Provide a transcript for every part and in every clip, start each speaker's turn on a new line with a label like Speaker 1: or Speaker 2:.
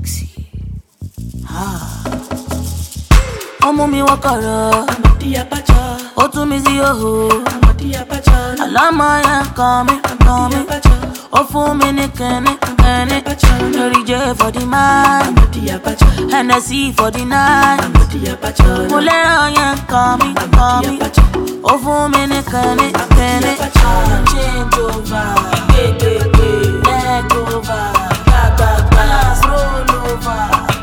Speaker 1: sexy. Ọmọ mi wakara,
Speaker 2: Amadi Abacha.
Speaker 1: ó tú mi sí òhò.
Speaker 2: Amadi Abacha.
Speaker 1: Àlámọ̀ yẹn kàn mí. Ó fún mi ní kẹ́ni. Lórí jẹ́ for the man,
Speaker 2: Amadi Abacha.
Speaker 1: Hennessy for the night.
Speaker 2: Amadi Abacha.
Speaker 1: Mo lẹ́ràn yẹn kàn mí. Ó fún mi ní kẹ́ni. Change over, leg over, balance roll over,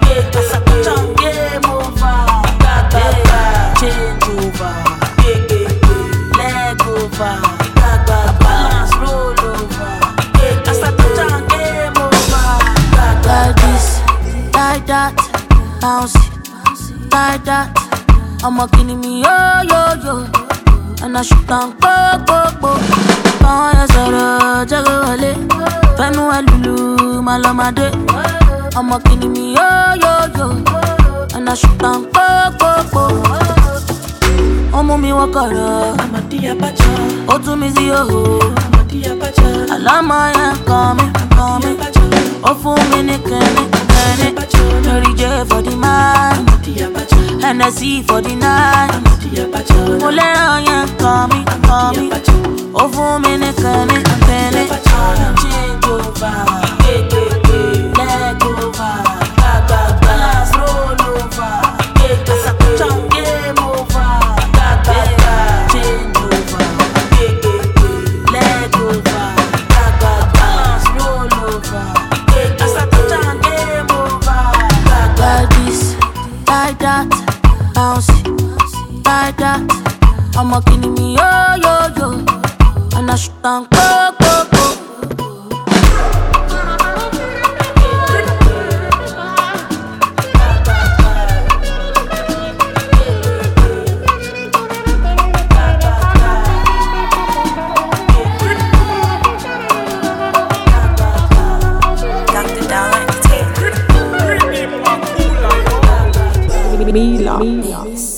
Speaker 1: game over, change over, leg over, balance roll over, game over. Like this, like that, bounce, like that. I'ma kill me, yo. And I shoot down, go. Quand y'a zara, jago wale. Fais-nous à loulou, malamade. I'ma kill me, yo. And I shoot down, go. Ọmọ mi wakara,
Speaker 2: Amadi Abacha.
Speaker 1: ó tú mi sí òhò.
Speaker 2: Amadi Abacha.
Speaker 1: Àlámọ̀ yẹn kàn mí. Ó fún mi ní kẹ́ni. Lórí jẹ́ for the man,
Speaker 2: Amadi Abacha.
Speaker 1: Hennessy for the night.
Speaker 2: Amadi Abacha.
Speaker 1: Mo lẹ́ràn yẹn kàn mí. Ó fún mi ní kẹ́ni. Change over, leg over, balance roll over, game over, change over, leg over, balance roll over, game over. Like this, like that, bounce, like that. I'ma kill me, yo. And I shoot down, go.
Speaker 3: Dr. Dollar Entertainment.
Speaker 4: Mila.